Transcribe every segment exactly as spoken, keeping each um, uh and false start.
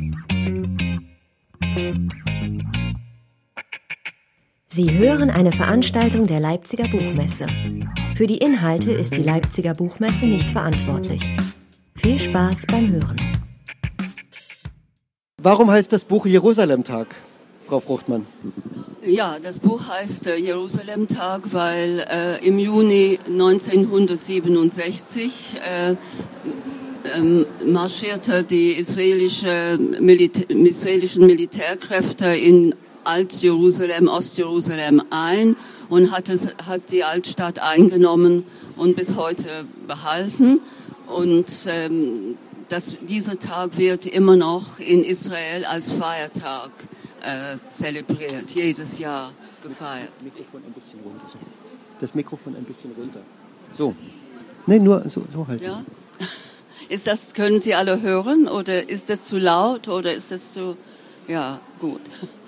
Sie hören eine Veranstaltung der Leipziger Buchmesse. Für die Inhalte ist die Leipziger Buchmesse nicht verantwortlich. Viel Spaß beim Hören. Warum heißt das Buch Jerusalemtag, Frau Fruchtmann? Ja, das Buch heißt äh, Jerusalemtag, weil äh, im Juni neunzehnhundertsiebenundsechzig äh, ähm, marschierte die israelische Militä- israelischen Militärkräfte in Alt-Jerusalem, Ost-Jerusalem ein und hat, es, hat die Altstadt eingenommen und bis heute behalten. Und ähm, das, dieser Tag wird immer noch in Israel als Feiertag äh, zelebriert, jedes Jahr gefeiert. Mikrofon ein bisschen runter. Das Mikrofon ein bisschen runter. So. Nein, nur so, so halt. Ja? Ist das, können Sie alle hören oder ist das zu laut oder ist das zu, ja, gut.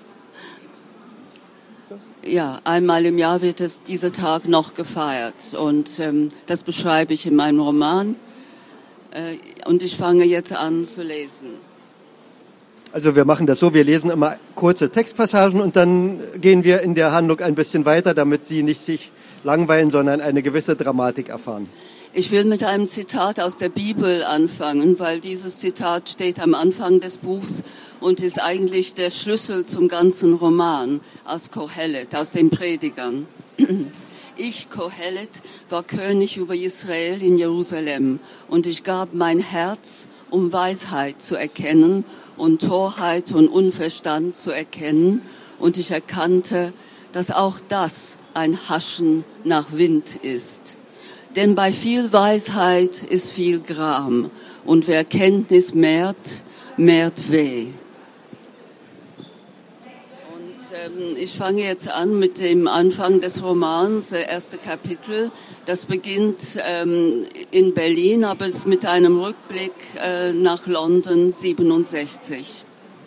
Ja, einmal im Jahr wird es dieser Tag noch gefeiert und ähm, das beschreibe ich in meinem Roman äh, und ich fange jetzt an zu lesen. Also wir machen das so, wir lesen immer kurze Textpassagen und dann gehen wir in der Handlung ein bisschen weiter, damit Sie nicht sich langweilen, sondern eine gewisse Dramatik erfahren. Ich will mit einem Zitat aus der Bibel anfangen, weil dieses Zitat steht am Anfang des Buchs und ist eigentlich der Schlüssel zum ganzen Roman aus Kohelet, aus den Predigern. Ich, Kohelet, war König über Israel in Jerusalem und ich gab mein Herz, um Weisheit zu erkennen und Torheit und Unverstand zu erkennen und ich erkannte, dass auch das ein Haschen nach Wind ist. Denn bei viel Weisheit ist viel Gram und wer Kenntnis mehrt, mehrt weh. Und ähm, ich fange jetzt an mit dem Anfang des Romans, das erste Kapitel. Das beginnt ähm, in Berlin, aber es ist mit einem Rückblick äh, nach London siebenundsechzig.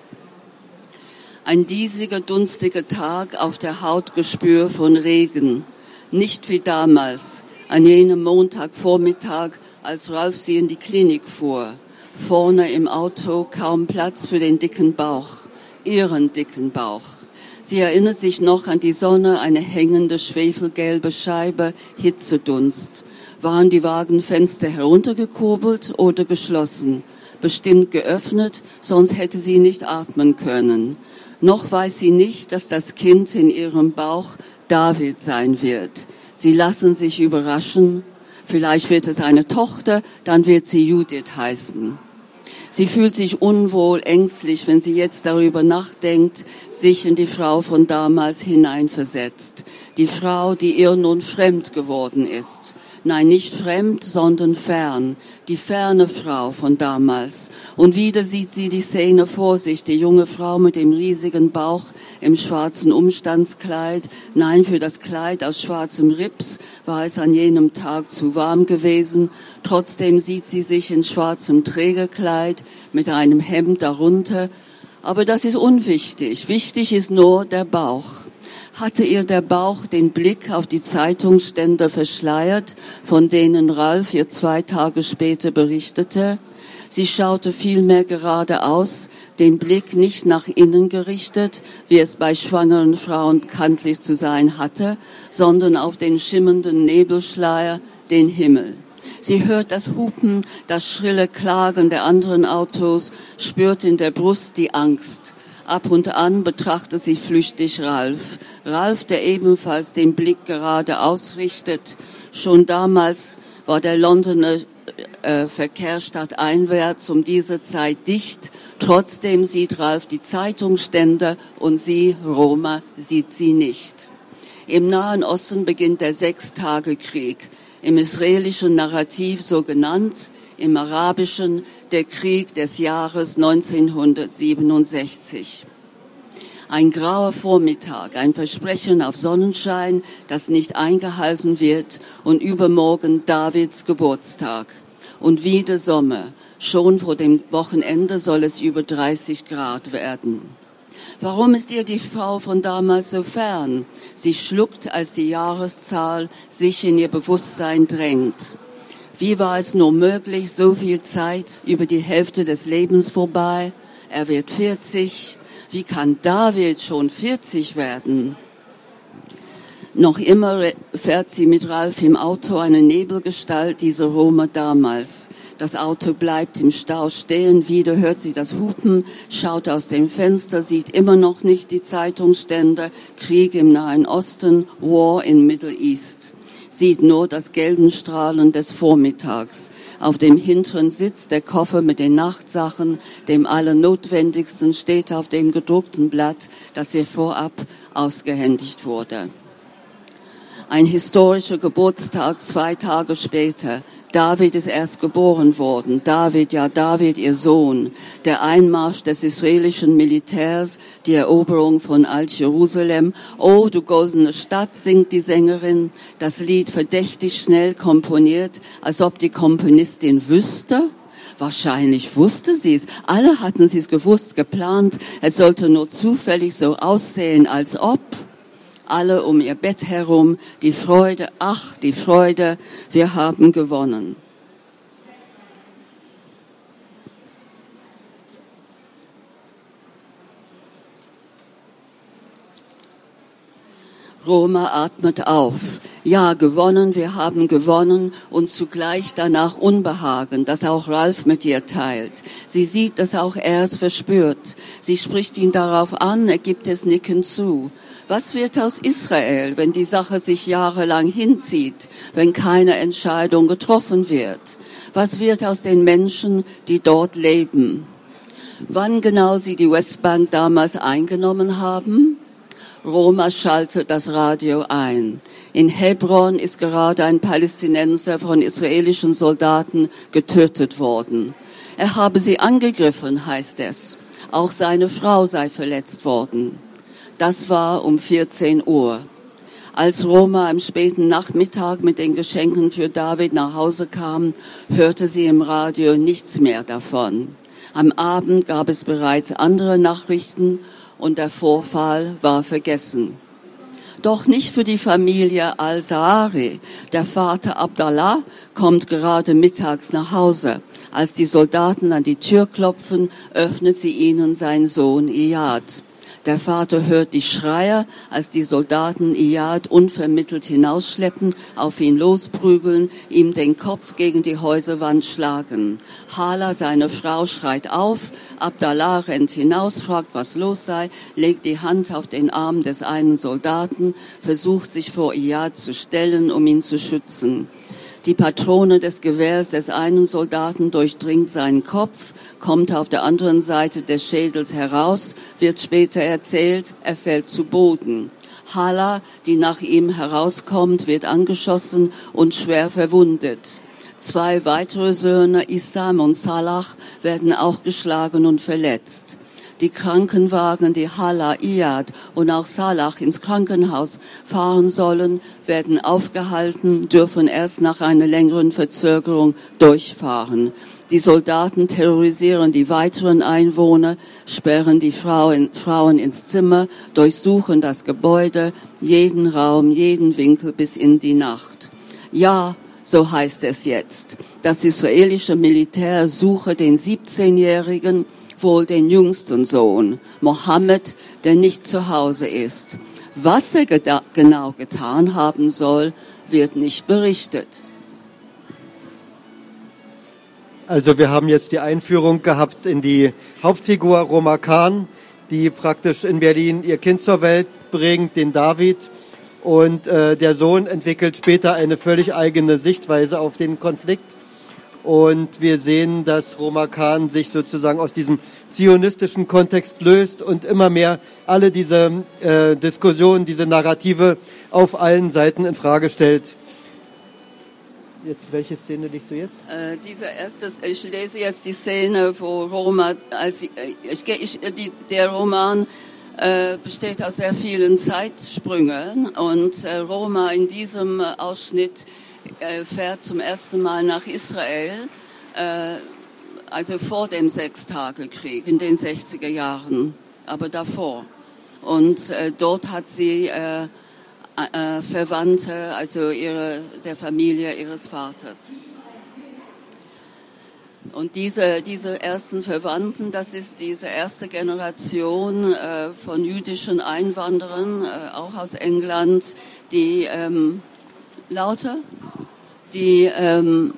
Ein diesiger, dunstiger Tag auf der Haut Gespür von Regen, nicht wie damals. An jenem Montagvormittag, als Ralf sie in die Klinik fuhr. Vorne im Auto kaum Platz für den dicken Bauch, ihren dicken Bauch. Sie erinnert sich noch an die Sonne, eine hängende schwefelgelbe Scheibe, Hitzedunst. Waren die Wagenfenster heruntergekurbelt oder geschlossen? Bestimmt geöffnet, sonst hätte sie nicht atmen können. Noch weiß sie nicht, dass das Kind in ihrem Bauch David sein wird. Sie lassen sich überraschen. Vielleicht wird es eine Tochter, dann wird sie Judith heißen. Sie fühlt sich unwohl, ängstlich, wenn sie jetzt darüber nachdenkt, sich in die Frau von damals hineinversetzt. Die Frau, die ihr nun fremd geworden ist. Nein, nicht fremd, sondern fern. Die ferne Frau von damals. Und wieder sieht sie die Szene vor sich, die junge Frau mit dem riesigen Bauch im schwarzen Umstandskleid. Nein, für das Kleid aus schwarzem Rips war es an jenem Tag zu warm gewesen. Trotzdem sieht sie sich in schwarzem Trägerkleid mit einem Hemd darunter. Aber das ist unwichtig. Wichtig ist nur der Bauch. Hatte ihr der Bauch den Blick auf die Zeitungsständer verschleiert, von denen Ralf ihr zwei Tage später berichtete? Sie schaute vielmehr geradeaus, den Blick nicht nach innen gerichtet, wie es bei schwangeren Frauen bekanntlich zu sein hatte, sondern auf den schimmernden Nebelschleier, den Himmel. Sie hört das Hupen, das schrille Klagen der anderen Autos, spürt in der Brust die Angst. Ab und an betrachtet sie flüchtig Ralf. Ralf, der ebenfalls den Blick gerade ausrichtet. Schon damals war der Londoner äh, Verkehr stadteinwärts um diese Zeit dicht. Trotzdem sieht Ralf die Zeitungsständer und sie, Roma, sieht sie nicht. Im Nahen Osten beginnt der Sechstagekrieg. Im israelischen Narrativ so genannt, im arabischen der Krieg des Jahres neunzehnhundertsiebenundsechzig. Ein grauer Vormittag, ein Versprechen auf Sonnenschein, das nicht eingehalten wird, und übermorgen Davids Geburtstag. Und wieder Sommer. Schon vor dem Wochenende soll es über dreißig Grad werden. Warum ist ihr die Frau von damals so fern? Sie schluckt, als die Jahreszahl sich in ihr Bewusstsein drängt. Wie war es nur möglich, so viel Zeit, über die Hälfte des Lebens vorbei? Er wird vierzig. Wie kann David schon vierzig werden? Noch immer fährt sie mit Ralf im Auto, eine Nebelgestalt, diese Roma damals. Das Auto bleibt im Stau stehen, wieder hört sie das Hupen, schaut aus dem Fenster, sieht immer noch nicht die Zeitungsstände, Krieg im Nahen Osten, War in Middle East. Sieht nur das gelben Strahlen des Vormittags. Auf dem hinteren Sitz der Koffer mit den Nachtsachen, dem Allernotwendigsten, steht auf dem gedruckten Blatt, das ihr vorab ausgehändigt wurde. Ein historischer Geburtstag zwei Tage später. David ist erst geboren worden. David, ja David, ihr Sohn. Der Einmarsch des israelischen Militärs, die Eroberung von Alt-Jerusalem. Oh, du goldene Stadt, singt die Sängerin. Das Lied verdächtig schnell komponiert, als ob die Komponistin wüsste. Wahrscheinlich wusste sie es. Alle hatten sie es gewusst, geplant. Es sollte nur zufällig so aussehen, als ob. Alle um ihr Bett herum, die Freude, ach, die Freude, wir haben gewonnen. Roma atmet auf. Ja, gewonnen, wir haben gewonnen und zugleich danach Unbehagen, das auch Ralf mit ihr teilt. Sie sieht, dass auch er es verspürt. Sie spricht ihn darauf an, er gibt es nickend zu. Was wird aus Israel, wenn die Sache sich jahrelang hinzieht, wenn keine Entscheidung getroffen wird? Was wird aus den Menschen, die dort leben? Wann genau sie die Westbank damals eingenommen haben? Roma schaltet das Radio ein. In Hebron ist gerade ein Palästinenser von israelischen Soldaten getötet worden. Er habe sie angegriffen, heißt es. Auch seine Frau sei verletzt worden. Das war um vierzehn Uhr. Als Roma am späten Nachmittag mit den Geschenken für David nach Hause kam, hörte sie im Radio nichts mehr davon. Am Abend gab es bereits andere Nachrichten und der Vorfall war vergessen. Doch nicht für die Familie Al-Zahari. Der Vater Abdallah kommt gerade mittags nach Hause. Als die Soldaten an die Tür klopfen, öffnet sie ihnen sein Sohn Iyad. Der Vater hört die Schreie, als die Soldaten Iyad unvermittelt hinausschleppen, auf ihn losprügeln, ihm den Kopf gegen die Häuserwand schlagen. Hala, seine Frau, schreit auf, Abdallah rennt hinaus, fragt, was los sei, legt die Hand auf den Arm des einen Soldaten, versucht sich vor Iyad zu stellen, um ihn zu schützen. Die Patrone des Gewehrs des einen Soldaten durchdringt seinen Kopf, kommt auf der anderen Seite des Schädels heraus, wird später erzählt, er fällt zu Boden. Hala, die nach ihm herauskommt, wird angeschossen und schwer verwundet. Zwei weitere Söhne, Issam und Salah, werden auch geschlagen und verletzt. Die Krankenwagen, die Hala, Iyad und auch Salah ins Krankenhaus fahren sollen, werden aufgehalten, dürfen erst nach einer längeren Verzögerung durchfahren. Die Soldaten terrorisieren die weiteren Einwohner, sperren die Frauen, Frauen ins Zimmer, durchsuchen das Gebäude, jeden Raum, jeden Winkel bis in die Nacht. Ja, so heißt es jetzt. Das israelische Militär suche den siebzehnjährigen, wohl den jüngsten Sohn, Mohammed, der nicht zu Hause ist. Was er geda- genau getan haben soll, wird nicht berichtet. Also wir haben jetzt die Einführung gehabt in die Hauptfigur Roma Khan, die praktisch in Berlin ihr Kind zur Welt bringt, den David. Und äh, der Sohn entwickelt später eine völlig eigene Sichtweise auf den Konflikt. Und wir sehen, dass Roma Khan sich sozusagen aus diesem zionistischen Kontext löst und immer mehr alle diese äh, Diskussionen, diese Narrative auf allen Seiten in Frage stellt. Jetzt, welche Szene liest du jetzt? Äh, diese erste, ich lese jetzt die Szene, wo Roma, als ich, ich, ich, die, der Roman äh, besteht aus sehr vielen Zeitsprüngen und äh, Roma in diesem Ausschnitt äh, fährt zum ersten Mal nach Israel, äh, also vor dem Sechstagekrieg in den sechziger Jahren, aber davor. Und äh, dort hat sie äh, äh, Verwandte, also ihre, der Familie ihres Vaters. Und diese, diese ersten Verwandten, das ist diese erste Generation äh, von jüdischen Einwanderern, äh, auch aus England, die, ähm, lauter, die, ähm,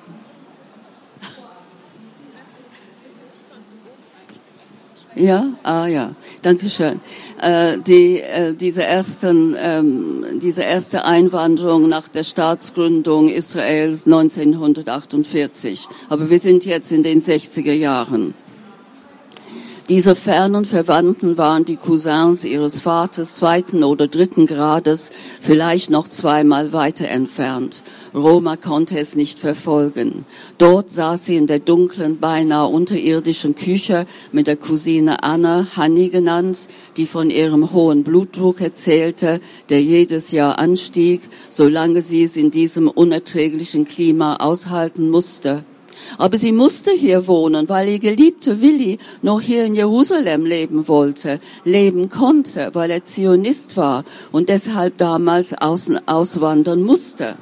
ja, ah ja, danke schön. Äh, die, äh, diese ersten, ähm, diese erste Einwanderung nach der Staatsgründung Israels neunzehnhundertachtundvierzig. Aber wir sind jetzt in den sechziger Jahren. Diese fernen Verwandten waren die Cousins ihres Vaters zweiten oder dritten Grades, vielleicht noch zweimal weiter entfernt. Roma konnte es nicht verfolgen. Dort saß sie in der dunklen, beinahe unterirdischen Küche mit der Cousine Anna, Hanni genannt, die von ihrem hohen Blutdruck erzählte, der jedes Jahr anstieg, solange sie es in diesem unerträglichen Klima aushalten musste. Aber sie musste hier wohnen, weil ihr geliebter Willi noch hier in Jerusalem leben wollte, leben konnte, weil er Zionist war und deshalb damals außen auswandern musste.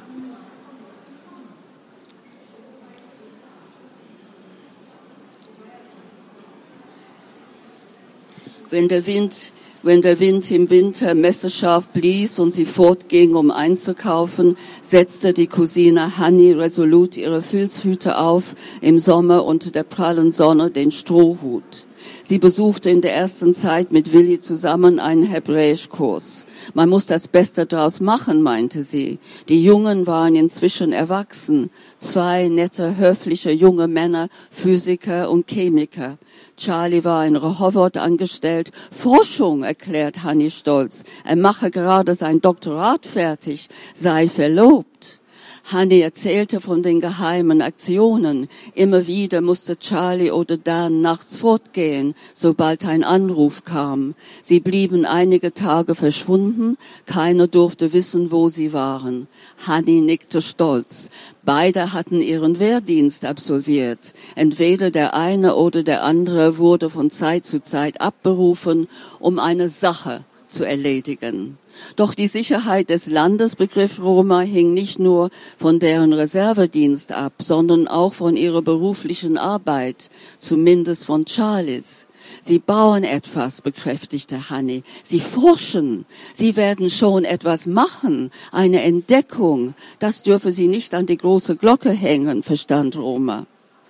Wenn der Wind, wenn der Wind im Winter messerscharf blies und sie fortging, um einzukaufen, setzte die Cousine Hanni resolut ihre Filzhüte auf, im Sommer unter der prallen Sonne den Strohhut. Sie besuchte in der ersten Zeit mit Willi zusammen einen Hebräischkurs. Man muss das Beste daraus machen, meinte sie. Die Jungen waren inzwischen erwachsen. Zwei nette, höfliche junge Männer, Physiker und Chemiker. Charlie war in Rehovot angestellt. Forschung, erklärt Hanni stolz. Er mache gerade sein Doktorat fertig, sei verlobt. Hanni erzählte von den geheimen Aktionen. Immer wieder musste Charlie oder Dan nachts fortgehen, sobald ein Anruf kam. Sie blieben einige Tage verschwunden. Keiner durfte wissen, wo sie waren. Hanni nickte stolz. Beide hatten ihren Wehrdienst absolviert. Entweder der eine oder der andere wurde von Zeit zu Zeit abberufen, um eine Sache zu erledigen. Doch die Sicherheit des Landes, begriff Roma, hing nicht nur von deren Reservedienst ab, sondern auch von ihrer beruflichen Arbeit, zumindest von Charlies. Sie bauen etwas, bekräftigte Hanni. Sie forschen. Sie werden schon etwas machen. Eine Entdeckung. Das dürfe sie nicht an die große Glocke hängen, verstand Roma.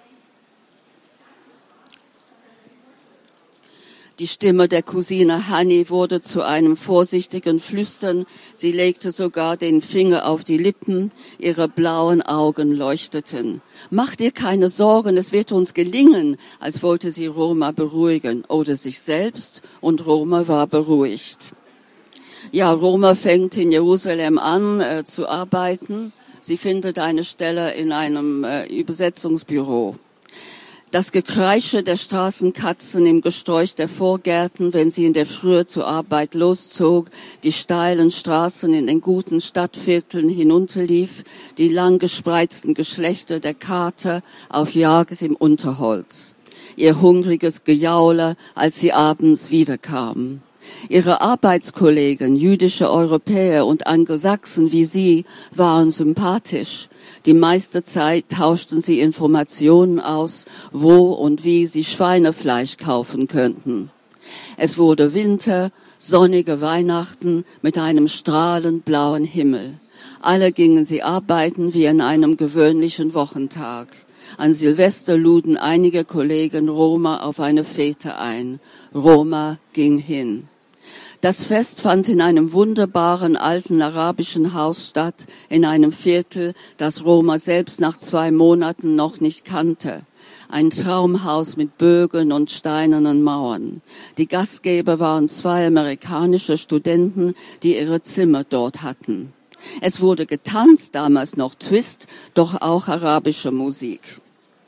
Die Stimme der Cousine Hanni wurde zu einem vorsichtigen Flüstern. Sie legte sogar den Finger auf die Lippen. Ihre blauen Augen leuchteten. Mach dir keine Sorgen, es wird uns gelingen, als wollte sie Roma beruhigen oder sich selbst. Und Roma war beruhigt. Ja, Roma fängt in Jerusalem an äh, zu arbeiten. Sie findet eine Stelle in einem äh, Übersetzungsbüro. Das Gekreische der Straßenkatzen im Gesträuch der Vorgärten, wenn sie in der Frühe zur Arbeit loszog, die steilen Straßen in den guten Stadtvierteln hinunterlief, die lang gespreizten Geschlechter der Kater auf Jagd im Unterholz. Ihr hungriges Gejaule, als sie abends wiederkamen. Ihre Arbeitskollegen, jüdische Europäer und Angelsachsen wie sie, waren sympathisch. Die meiste Zeit tauschten sie Informationen aus, wo und wie sie Schweinefleisch kaufen könnten. Es wurde Winter, sonnige Weihnachten mit einem strahlend blauen Himmel. Alle gingen sie arbeiten wie an einem gewöhnlichen Wochentag. An Silvester luden einige Kollegen Roma auf eine Fete ein. Roma ging hin. Das Fest fand in einem wunderbaren alten arabischen Haus statt, in einem Viertel, das Roma selbst nach zwei Monaten noch nicht kannte. Ein Traumhaus mit Bögen und steinernen Mauern. Die Gastgeber waren zwei amerikanische Studenten, die ihre Zimmer dort hatten. Es wurde getanzt, damals noch Twist, doch auch arabische Musik.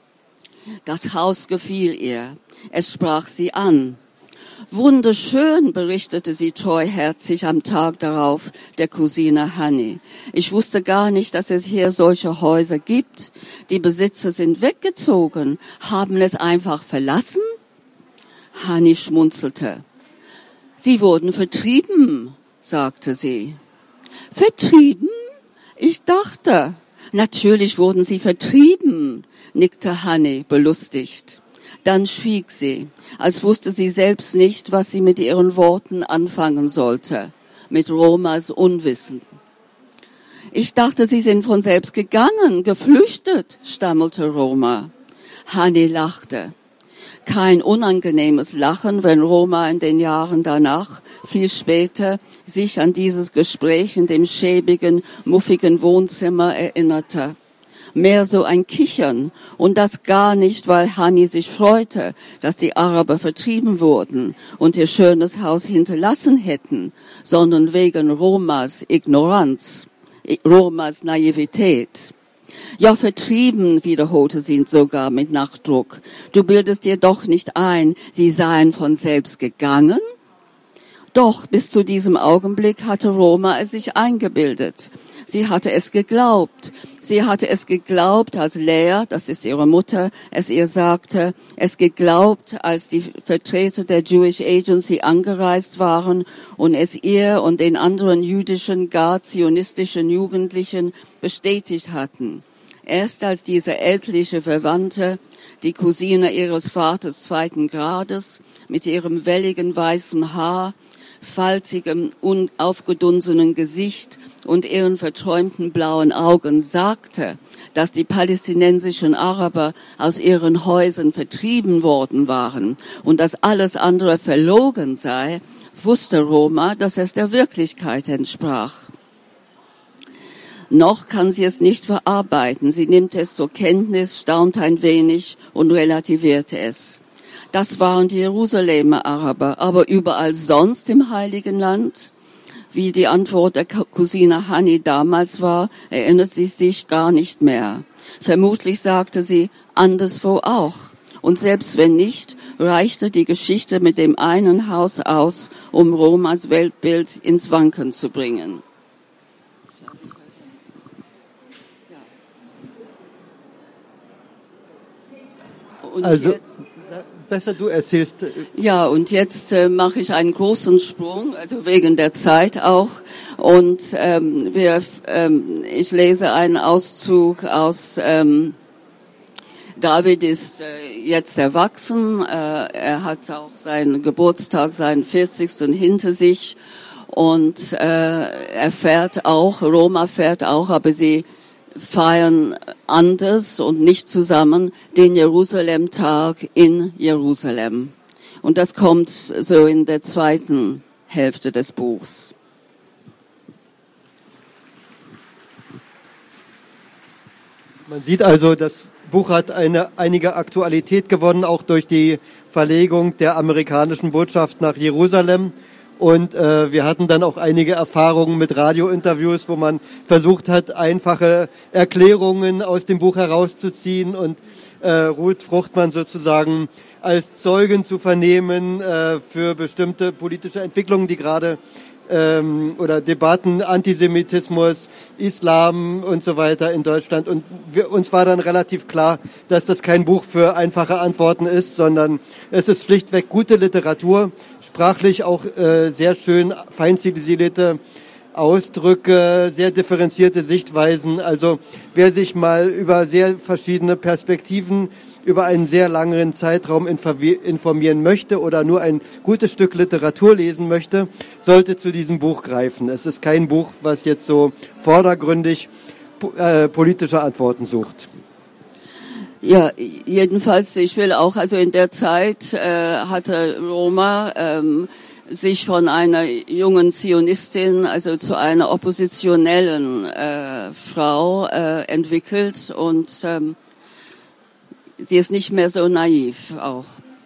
Das Haus gefiel ihr. Es sprach sie an. Wunderschön, berichtete sie treuherzig am Tag darauf der Cousine Hanni. Ich wusste gar nicht, dass es hier solche Häuser gibt. Die Besitzer sind weggezogen, haben es einfach verlassen? Hanni schmunzelte. Sie wurden vertrieben, sagte sie. Vertrieben? Ich dachte, Natürlich wurden sie vertrieben, nickte Hanni belustigt. Dann schwieg sie, als wusste sie selbst nicht, was sie mit ihren Worten anfangen sollte, mit Romas Unwissen. Ich dachte, sie sind von selbst gegangen, geflüchtet, stammelte Roma. Hanni lachte. Kein unangenehmes Lachen, wenn Roma in den Jahren danach, viel später, sich an dieses Gespräch in dem schäbigen, muffigen Wohnzimmer erinnerte. Mehr so ein Kichern, und das gar nicht, weil Hanni sich freute, dass die Araber vertrieben wurden und ihr schönes Haus hinterlassen hätten, sondern wegen Romas Ignoranz, Romas Naivität. Ja, vertrieben, wiederholte sie sogar mit Nachdruck. Du bildest dir doch nicht ein, sie seien von selbst gegangen? Doch, bis zu diesem Augenblick hatte Roma es sich eingebildet. Sie hatte es geglaubt. Sie hatte es geglaubt, als Lea, das ist ihre Mutter, es ihr sagte, es geglaubt, als die Vertreter der Jewish Agency angereist waren und es ihr und den anderen jüdischen, gar zionistischen Jugendlichen bestätigt hatten. Erst als diese ältliche Verwandte, die Cousine ihres Vaters zweiten Grades, mit ihrem welligen weißen Haar, faltigem, unaufgedunsenen Gesicht und ihren verträumten blauen Augen sagte, dass die palästinensischen Araber aus ihren Häusern vertrieben worden waren und dass alles andere verlogen sei, wusste Roma, dass es der Wirklichkeit entsprach. Noch kann sie es nicht verarbeiten. Sie nimmt es zur Kenntnis, staunt ein wenig und relativierte es. Das waren die Jerusalemer Araber, aber überall sonst im Heiligen Land, wie die Antwort der Cousine Hanni damals war, erinnert sie sich gar nicht mehr. Vermutlich sagte sie, anderswo auch. Und selbst wenn nicht, reichte die Geschichte mit dem einen Haus aus, um Romas Weltbild ins Wanken zu bringen. Und also jetzt, besser du erzählst. Ja, und jetzt äh, mache ich einen großen Sprung, also wegen der Zeit auch. Und ähm, wir, ähm, ich lese einen Auszug aus ähm, David ist äh, jetzt erwachsen. Äh, er hat auch seinen Geburtstag, seinen vierzigsten hinter sich. Und äh, er fährt auch, Roma fährt auch, aber sie feiern anders und nicht zusammen den Jerusalem-Tag in Jerusalem. Und das kommt so in der zweiten Hälfte des Buchs. Man sieht also, das Buch hat eine, einige Aktualität gewonnen, auch durch die Verlegung der amerikanischen Botschaft nach Jerusalem. Und äh, wir hatten dann auch einige Erfahrungen mit Radiointerviews, wo man versucht hat, einfache Erklärungen aus dem Buch herauszuziehen und äh, Ruth Fruchtmann sozusagen als Zeugin zu vernehmen äh, für bestimmte politische Entwicklungen, die gerade ähm, oder Debatten, Antisemitismus, Islam und so weiter in Deutschland. Und wir, uns war dann relativ klar, dass das kein Buch für einfache Antworten ist, sondern es ist schlichtweg gute Literatur, sprachlich auch äh, sehr schön fein stilisierte Ausdrücke, sehr differenzierte Sichtweisen. Also wer sich mal über sehr verschiedene Perspektiven über einen sehr langen Zeitraum informieren möchte oder nur ein gutes Stück Literatur lesen möchte, sollte zu diesem Buch greifen. Es ist kein Buch, was jetzt so vordergründig äh, politische Antworten sucht. Ja, jedenfalls, ich will auch, also in der Zeit äh, hatte Roma ähm, sich von einer jungen Zionistin, also zu einer oppositionellen äh, Frau äh, entwickelt und ähm, sie ist nicht mehr so naiv auch.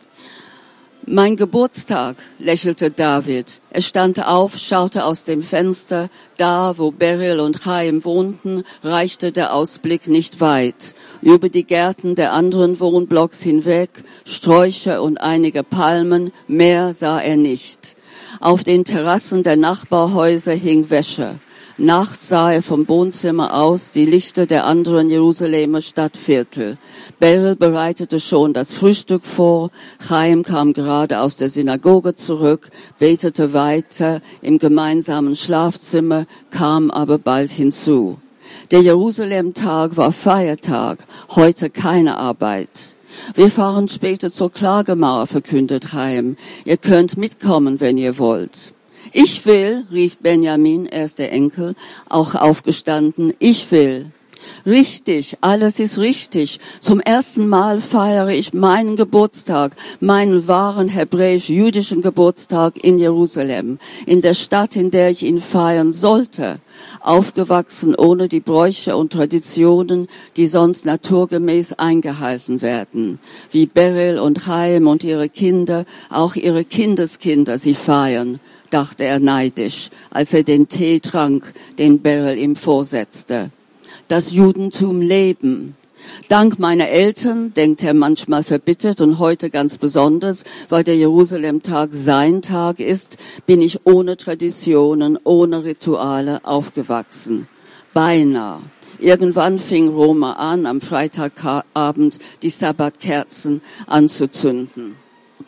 Mein Geburtstag, lächelte David. Er stand auf, schaute aus dem Fenster. Da, wo Beryl und Chaim wohnten, reichte der Ausblick nicht weit. Über die Gärten der anderen Wohnblocks hinweg, Sträucher und einige Palmen, mehr sah er nicht. Auf den Terrassen der Nachbarhäuser hing Wäsche. Nachts sah er vom Wohnzimmer aus die Lichter der anderen Jerusalemer Stadtviertel. Beryl bereitete schon das Frühstück vor. Chaim kam gerade aus der Synagoge zurück, betete weiter im gemeinsamen Schlafzimmer, kam aber bald hinzu. Der Jerusalem-Tag war Feiertag, heute keine Arbeit. Wir fahren später zur Klagemauer, verkündet Chaim. Ihr könnt mitkommen, wenn ihr wollt. Ich will, rief Benjamin, er ist der Enkel, auch aufgestanden, ich will. Richtig, alles ist richtig. Zum ersten Mal feiere ich meinen Geburtstag, meinen wahren hebräisch-jüdischen Geburtstag in Jerusalem, in der Stadt, in der ich ihn feiern sollte. Aufgewachsen ohne die Bräuche und Traditionen, die sonst naturgemäß eingehalten werden. Wie Beryl und Chaim und ihre Kinder, auch ihre Kindeskinder sie feiern, dachte er neidisch, als er den Tee trank, den Beryl ihm vorsetzte. Das Judentum leben. Dank meiner Eltern, denkt er manchmal verbittert und heute ganz besonders, weil der Jerusalem-Tag sein Tag ist, bin ich ohne Traditionen, ohne Rituale aufgewachsen. Beinahe. Irgendwann fing Roma an, am Freitagabend die Sabbatkerzen anzuzünden.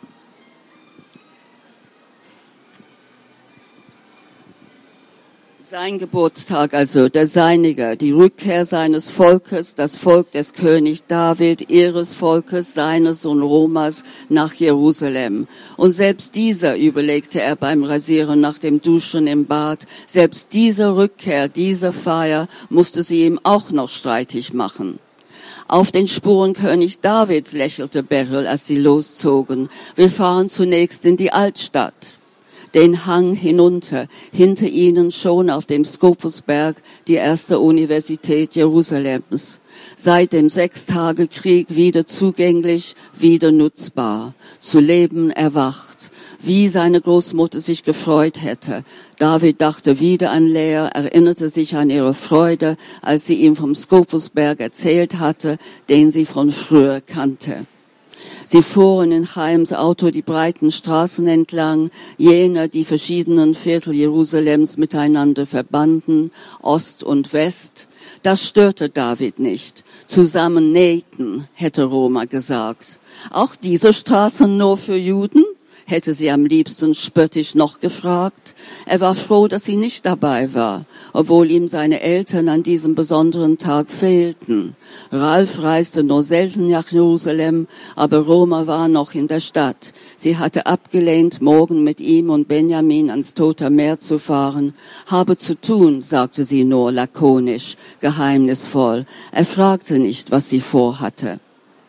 Sein Geburtstag also, der seinige, die Rückkehr seines Volkes, das Volk des König David, ihres Volkes, seines Sohn Romas nach Jerusalem. Und selbst dieser, überlegte er beim Rasieren nach dem Duschen im Bad, selbst diese Rückkehr, diese Feier musste sie ihm auch noch streitig machen. Auf den Spuren König Davids, lächelte Beryl, als sie loszogen. Wir fahren zunächst in die Altstadt. Den Hang hinunter, hinter ihnen schon auf dem Skopusberg die erste Universität Jerusalems. Seit dem Sechstagekrieg wieder zugänglich, wieder nutzbar, zu Leben erwacht. Wie seine Großmutter sich gefreut hätte. David dachte wieder an Lea, erinnerte sich an ihre Freude, als sie ihm vom Skopusberg erzählt hatte, den sie von früher kannte. Sie fuhren in Chaims Auto die breiten Straßen entlang, jene, die verschiedenen Viertel Jerusalems miteinander verbanden, Ost und West. Das störte David nicht. Zusammen nähten, hätte Roma gesagt. Auch diese Straßen nur für Juden? Hätte sie am liebsten spöttisch noch gefragt. Er war froh, dass sie nicht dabei war, obwohl ihm seine Eltern an diesem besonderen Tag fehlten. Ralf reiste nur selten nach Jerusalem, aber Roma war noch in der Stadt. Sie hatte abgelehnt, morgen mit ihm und Benjamin ans Tote Meer zu fahren. Habe zu tun, sagte sie nur lakonisch, geheimnisvoll. Er fragte nicht, was sie vorhatte.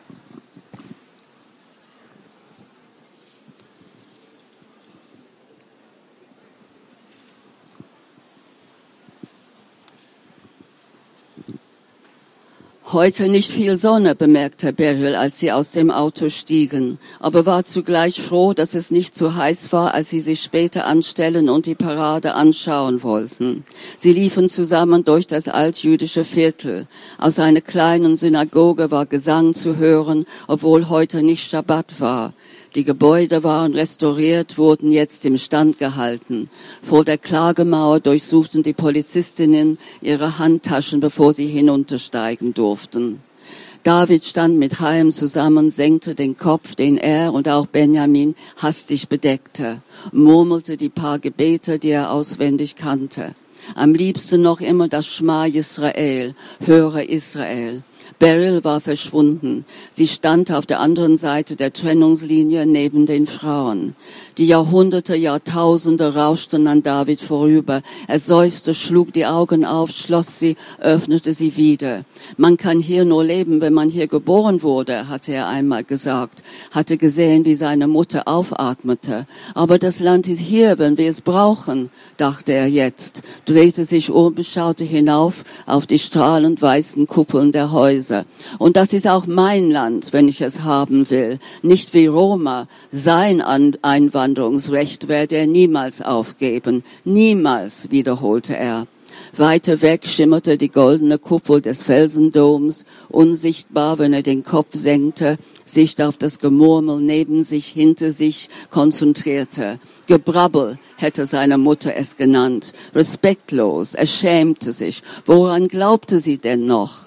Heute nicht viel Sonne, bemerkte Beryl, als sie aus dem Auto stiegen, aber war zugleich froh, dass es nicht zu heiß war, als sie sich später anstellen und die Parade anschauen wollten. Sie liefen zusammen durch das altjüdische Viertel. Aus einer kleinen Synagoge war Gesang zu hören, obwohl heute nicht Schabbat war. Die Gebäude waren restauriert, wurden jetzt im Stand gehalten. Vor der Klagemauer durchsuchten die Polizistinnen ihre Handtaschen, bevor sie hinuntersteigen durften. David stand mit Chaim zusammen, senkte den Kopf, den er und auch Benjamin hastig bedeckte, murmelte die paar Gebete, die er auswendig kannte. Am liebsten noch immer das Schma Yisrael, höre Israel. Beryl war verschwunden. Sie stand auf der anderen Seite der Trennungslinie neben den Frauen. Die Jahrhunderte, Jahrtausende rauschten an David vorüber. Er seufzte, schlug die Augen auf, schloss sie, öffnete sie wieder. Man kann hier nur leben, wenn man hier geboren wurde, hatte er einmal gesagt. Hatte gesehen, wie seine Mutter aufatmete. Aber das Land ist hier, wenn wir es brauchen, dachte er jetzt, drehte sich um, schaute hinauf auf die strahlend weißen Kuppeln der Häuser. Und das ist auch mein Land, wenn ich es haben will. Nicht wie Roma. Sein Einwanderungsrecht werde er niemals aufgeben. Niemals, wiederholte er. Weiter weg schimmerte die goldene Kuppel des Felsendoms, unsichtbar, wenn er den Kopf senkte, sich auf das Gemurmel neben sich, hinter sich konzentrierte. Gebrabbel hätte seine Mutter es genannt. Respektlos, er schämte sich. Woran glaubte sie denn noch?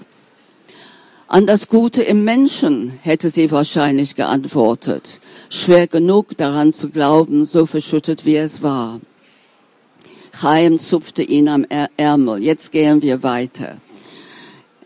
An das Gute im Menschen, hätte sie wahrscheinlich geantwortet. Schwer genug daran zu glauben, so verschüttet wie es war. Chaim zupfte ihn am Ärmel. Jetzt gehen wir weiter.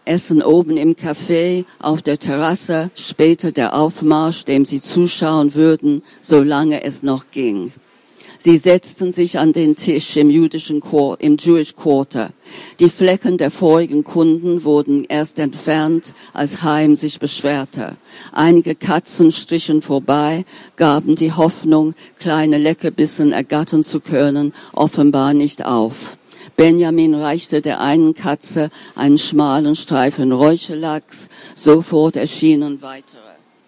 Essen oben im Café, auf der Terrasse, später der Aufmarsch, dem sie zuschauen würden, solange es noch ging. Sie setzten sich an den Tisch im jüdischen Quar- im Jewish Quarter. Die Flecken der vorigen Kunden wurden erst entfernt, als Chaim sich beschwerte. Einige Katzen strichen vorbei, gaben die Hoffnung, kleine Leckerbissen ergattern zu können, offenbar nicht auf. Benjamin reichte der einen Katze einen schmalen Streifen Räucherlachs, sofort erschienen weitere.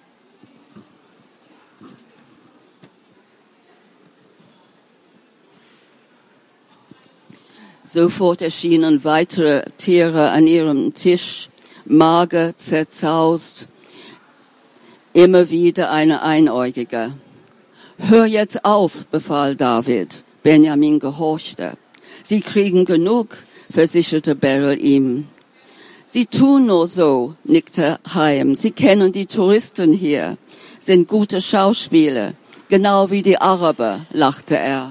Sofort erschienen weitere Tiere an ihrem Tisch, mager, zerzaust, immer wieder eine Einäugige. »Hör jetzt auf«, befahl David. Benjamin gehorchte. »Sie kriegen genug«, versicherte Beryl ihm. »Sie tun nur so«, nickte Chaim. »Sie kennen die Touristen hier, sind gute Schauspieler, genau wie die Araber«, lachte er.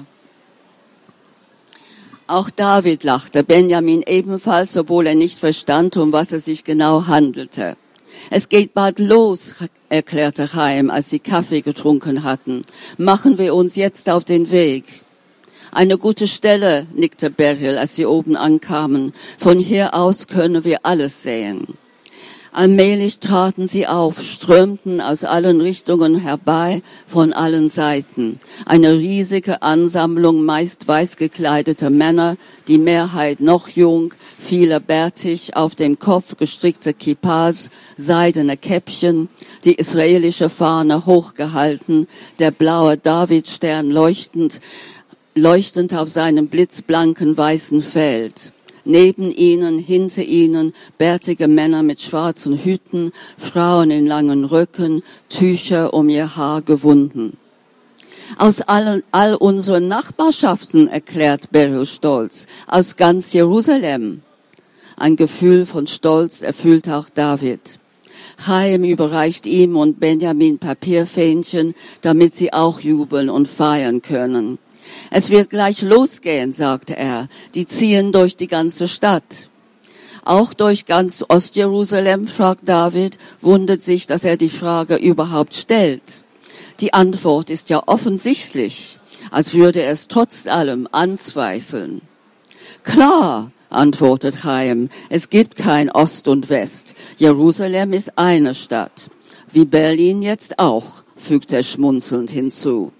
Auch David lachte, Benjamin ebenfalls, obwohl er nicht verstand, um was es sich genau handelte. »Es geht bald los«, erklärte Chaim, als sie Kaffee getrunken hatten. »Machen wir uns jetzt auf den Weg.« »Eine gute Stelle«, nickte Beryl, als sie oben ankamen. »Von hier aus können wir alles sehen.« Allmählich traten sie auf, strömten aus allen Richtungen herbei, von allen Seiten. Eine riesige Ansammlung meist weiß gekleideter Männer, die Mehrheit noch jung, viele bärtig, auf dem Kopf gestrickte Kippas, seidene Käppchen, die israelische Fahne hochgehalten, der blaue Davidstern leuchtend, leuchtend auf seinem blitzblanken weißen Feld. Neben ihnen, hinter ihnen, bärtige Männer mit schwarzen Hüten, Frauen in langen Röcken, Tücher um ihr Haar gewunden. Aus allen, all unseren Nachbarschaften, erklärt Beryl stolz, aus ganz Jerusalem. Ein Gefühl von Stolz erfüllt auch David. Chaim überreicht ihm und Benjamin Papierfähnchen, damit sie auch jubeln und feiern können. »Es wird gleich losgehen«, sagte er. »Die ziehen durch die ganze Stadt.« »Auch durch ganz Ostjerusalem?«, fragt David, wundert sich, dass er die Frage überhaupt stellt. Die Antwort ist ja offensichtlich, als würde er es trotz allem anzweifeln. »Klar«, antwortet Chaim, »es gibt kein Ost und West. Jerusalem ist eine Stadt. Wie Berlin jetzt auch«, fügt er schmunzelnd hinzu.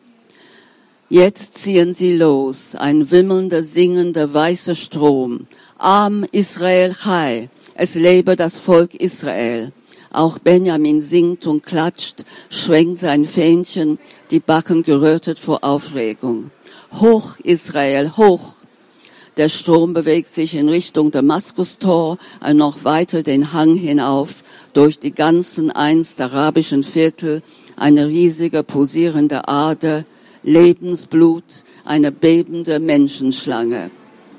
Jetzt ziehen sie los, ein wimmelnder, singender, weißer Strom. Am Israel Chai, es lebe das Volk Israel. Auch Benjamin singt und klatscht, schwenkt sein Fähnchen, die Backen gerötet vor Aufregung. Hoch, Israel, hoch! Der Strom bewegt sich in Richtung Damaskustor, noch weiter den Hang hinauf, durch die ganzen einst arabischen Viertel, eine riesige, pulsierende Ader, Lebensblut, eine bebende Menschenschlange.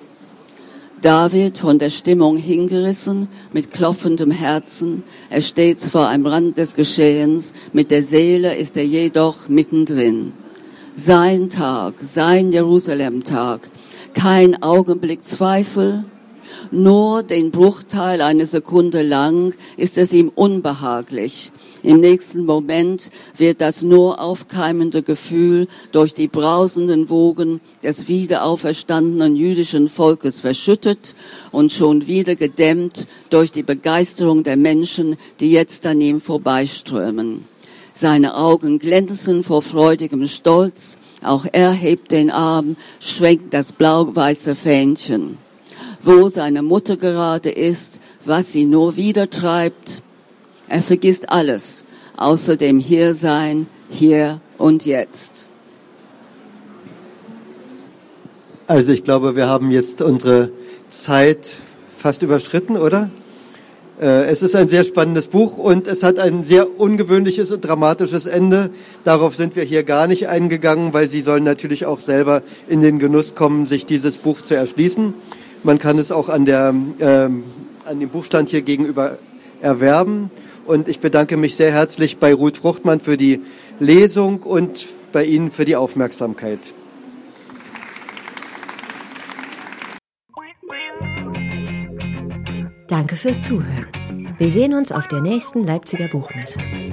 David, von der Stimmung hingerissen, mit klopfendem Herzen, er steht vor einem Rand des Geschehens, mit der Seele ist er jedoch mittendrin. Sein Tag, sein Jerusalem-Tag, kein Augenblick Zweifel, nur den Bruchteil einer Sekunde lang ist es ihm unbehaglich. Im nächsten Moment wird das nur aufkeimende Gefühl durch die brausenden Wogen des wiederauferstandenen jüdischen Volkes verschüttet und schon wieder gedämmt durch die Begeisterung der Menschen, die jetzt an ihm vorbeiströmen. Seine Augen glänzen vor freudigem Stolz, auch er hebt den Arm, schwenkt das blau-weiße Fähnchen. Wo seine Mutter gerade ist, was sie nur wieder treibt. Er vergisst alles, außer dem Hiersein, hier und jetzt. Also ich glaube, wir haben jetzt unsere Zeit fast überschritten, oder? Es ist ein sehr spannendes Buch und es hat ein sehr ungewöhnliches und dramatisches Ende. Darauf sind wir hier gar nicht eingegangen, weil Sie sollen natürlich auch selber in den Genuss kommen, sich dieses Buch zu erschließen. Man kann es auch an der, ähm, an dem Buchstand hier gegenüber erwerben. Und ich bedanke mich sehr herzlich bei Ruth Fruchtmann für die Lesung und bei Ihnen für die Aufmerksamkeit. Danke fürs Zuhören. Wir sehen uns auf der nächsten Leipziger Buchmesse.